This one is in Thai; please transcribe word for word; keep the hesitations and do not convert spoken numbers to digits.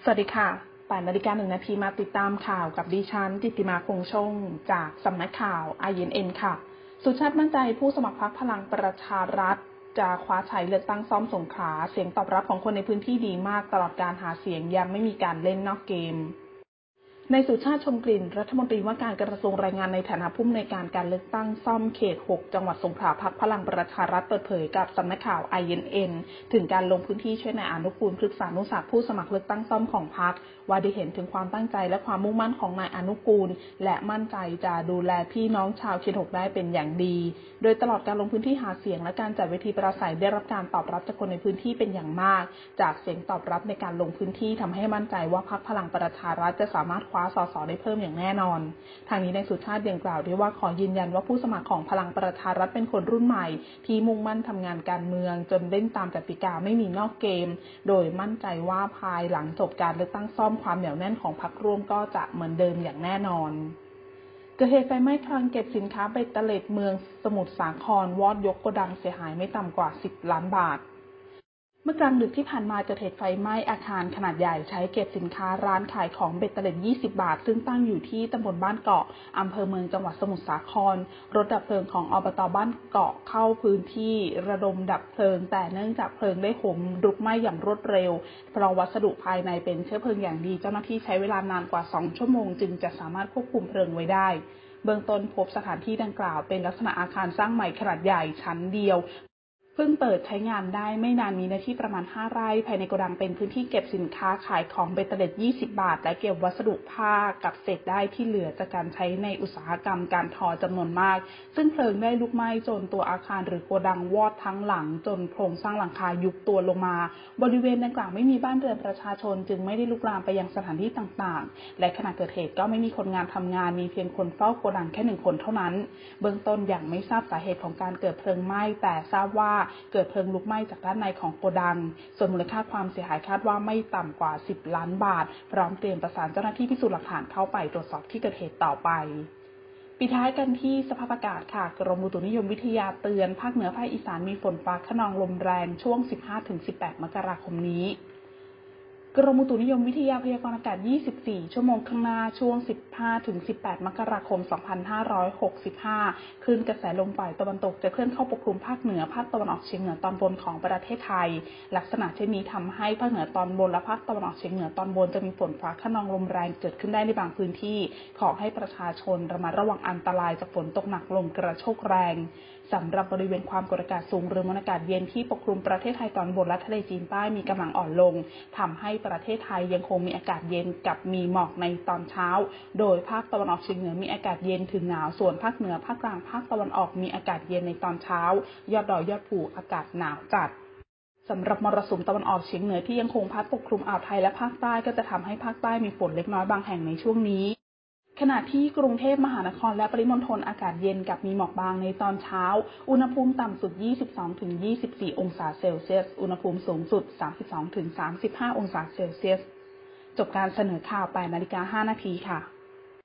สวัสดีค่ะแปดนาฬิกาหนึ่งนาทีมาติดตามข่าวกับดิฉันจิตติมาคงชงจากสำนักข่าว ไอ เอ็น เอ็น ค่ะสุชาติมั่นใจผู้สมัครพรรคพลังประชารัฐจะคว้าชัยเลือกตั้งซ่อมสงขลาเสียงตอบรับของคนในพื้นที่ดีมากตลอดการหาเสียงยังไม่มีการเล่นนอกเกมนายสุชาติชมกลิ่นรัฐมนตรีว่าการกระทรวงแรงงานในฐานะผู้อำนวยการการเลือกตั้งซ่อมเขตหกจังหวัดสงขลาพรรคพลังประชารัฐเปิดเผยกับสำนักข่าว ไอ เอ็น เอ็น ถึงการลงพื้นที่ช่วยนายอนุกูลพฤกษานุศักดิ์ผู้สมัครเลือกตั้งซ่อมของพรรคว่าได้เห็นถึงความตั้งใจและความมุ่งมั่นของนายอนุกูลและมั่นใจจะดูแลพี่น้องชาวเขตหกได้เป็นอย่างดีโดยตลอดการลงพื้นที่หาเสียงและการจัดเวทีปราศัยได้รับการตอบรับจากคนในพื้นที่เป็นอย่างมากจากเสียงตอบรับในการลงพื้นที่ทำให้มั่นใจว่าพรรคพลังประชารัฐจะสามารถคว้าสสได้เพิ่มอย่างแน่นอนทางนี้นายสุชาติยังกล่าวด้วยว่าขอยืนยันว่าผู้สมัครของพลังประชารัฐเป็นคนรุ่นใหม่ที่มุ่งมั่นทำงานการเมืองจนเล่นตามกติกาไม่มีนอกเกมโดยมั่นใจว่าภายหลังจบการเลือกตั้งซ่อมความเหนียวแน่นของพรรคร่วมก็จะเหมือนเดิมอย่างแน่นอนเกิดเหตุไฟไหม้คลังเก็บสินค้าเบตเตล็ดเมืองสมุทรสาครวอดยกโกดังเสียหายไม่ต่ำกว่าสิบล้านบาทเมื่อกลางดึกที่ผ่านมาเกิดเหตุไฟไหม้อาคารขนาดใหญ่ใช้เก็บสินค้าร้านขายของเบตเตล็ดยี่สิบบาทซึ่งตั้งอยู่ที่ตำบลบ้านเกาะอำเภอเมืองจังหวัดสมุทรสาครรถดับเพลิงของอบต.บ้านเกาะเข้าพื้นที่ระดมดับเพลิงแต่เนื่องจากเพลิงได้โหมลุกไหม้อย่างรวดเร็วเพราะวัสดุภายในเป็นเชื้อเพลิงอย่างดีเจ้าหน้าที่ใช้เวลานานกว่าสองชั่วโมงจึงจะสามารถควบคุมเพลิงไว้ได้เบื้องต้นพบสถานที่ดังกล่าวเป็นลักษณะอาคารสร้างใหม่ขนาดใหญ่ชั้นเดียวเพิ่งเปิดใช้งานได้ไม่นานมีเนื้อที่ประมาณห้าไร่ภายในโกดังเป็นพื้นที่เก็บสินค้าขายของเบตเตล็ดยี่สิบบาทและเก็บวัสดุผ้ากับเศษได้ที่เหลือจากการใช้ในอุตสาหกรรมการทอจำนวนมากซึ่งเพลิงได้ลุกไหม้จนตัวอาคารหรือโกดังวอดทั้งหลังจนโครงสร้างหลังคายุบตัวลงมาบริเวณดังกล่าวไม่มีบ้านเรือนประชาชนจึงไม่ได้ลุกลามไปยังสถานที่ต่างๆและขณะเกิดเหตุก็ไม่มีคนงานทำงานมีเพียงคนเฝ้าโกดังแค่หนึ่งคนเท่านั้นเบื้องต้นยังไม่ทราบสาเหตุของการเกิดเพลิงไหม้แต่ทราบว่าเกิดเพลิงลุกไหม้จากด้านในของโกดังส่วนมูลค่าความเสียหายคาดว่าไม่ต่ำกว่าสิบล้านบาทพร้อมเตรียมประสานเจ้าหน้าที่พิสูจน์หลักฐานเข้าไปตรวจสอบที่เกิดเหตุต่อไปปิดท้ายกันที่สภาพอากาศค่ะกรมอุตุนิยมวิทยาเตือนภาคเหนือภาคอีสานมีฝนฟ้าคะนองลมแรงช่วง สิบห้าถึงสิบแปด มกราคมนี้กรมอุตุนิยมวิทยาพยากรณ์อากาศยี่สิบสี่ชั่วโมงข้างหน้าช่วง สิบห้าถึงสิบแปด มกราคม สองพันห้าร้อยหกสิบห้าคลื่นกระแสลมฝ่ายตะวันตกจะเคลื่อนเข้าปกคลุมภาคเหนือภาคตะวันออกเฉียงเหนือตอนบนของประเทศไทยลักษณะเช่นนี้ทำให้ภาคเหนือตอนบนและภาคตะวันออกเฉียงเหนือตอนบนจะมีฝนฟ้าคะนองลมแรงเกิดขึ้นได้ในบางพื้นที่ขอให้ประชาชนระมัดระวังอันตรายจากฝนตกหนักลมกระโชกแรงสำหรับบริเวณความกดอากาศสูงหรือมวลอากาศเย็นที่ปกคลุมประเทศไทยตอนบนและทะเลจีนใต้มีกำลังอ่อนลงทำให้ประเทศไทยยังคงมีอากาศเย็นกับมีหมอกในตอนเช้าโดยภาคตะวันออกเฉียงเหนือมีอากาศเย็นถึงหนาวส่วนภาคเหนือภาคกลางภาคตะวันออกมีอากาศเย็นในตอนเช้ายอดดอยยอดภูอากาศหนาวจัดสำหรับมรสุมตะวันออกเฉียงเหนือที่ยังคงพัดปกคลุมอ่าวไทยและภาคใต้ก็จะทำให้ภาคใต้มีฝนเล็กน้อยบางแห่งในช่วงนี้ขณะที่กรุงเทพมหานครและปริมณฑลอากาศเย็นกับมีหมอกบางในตอนเช้าอุณหภูมิต่ำสุด ยี่สิบสองถึงยี่สิบสี่ องศาเซลเซียสอุณหภูมิสูงสุด สามสิบสองถึงสามสิบห้า องศาเซลเซียสจบการเสนอข่าว แปดนาฬิกาห้านาทีค่ะ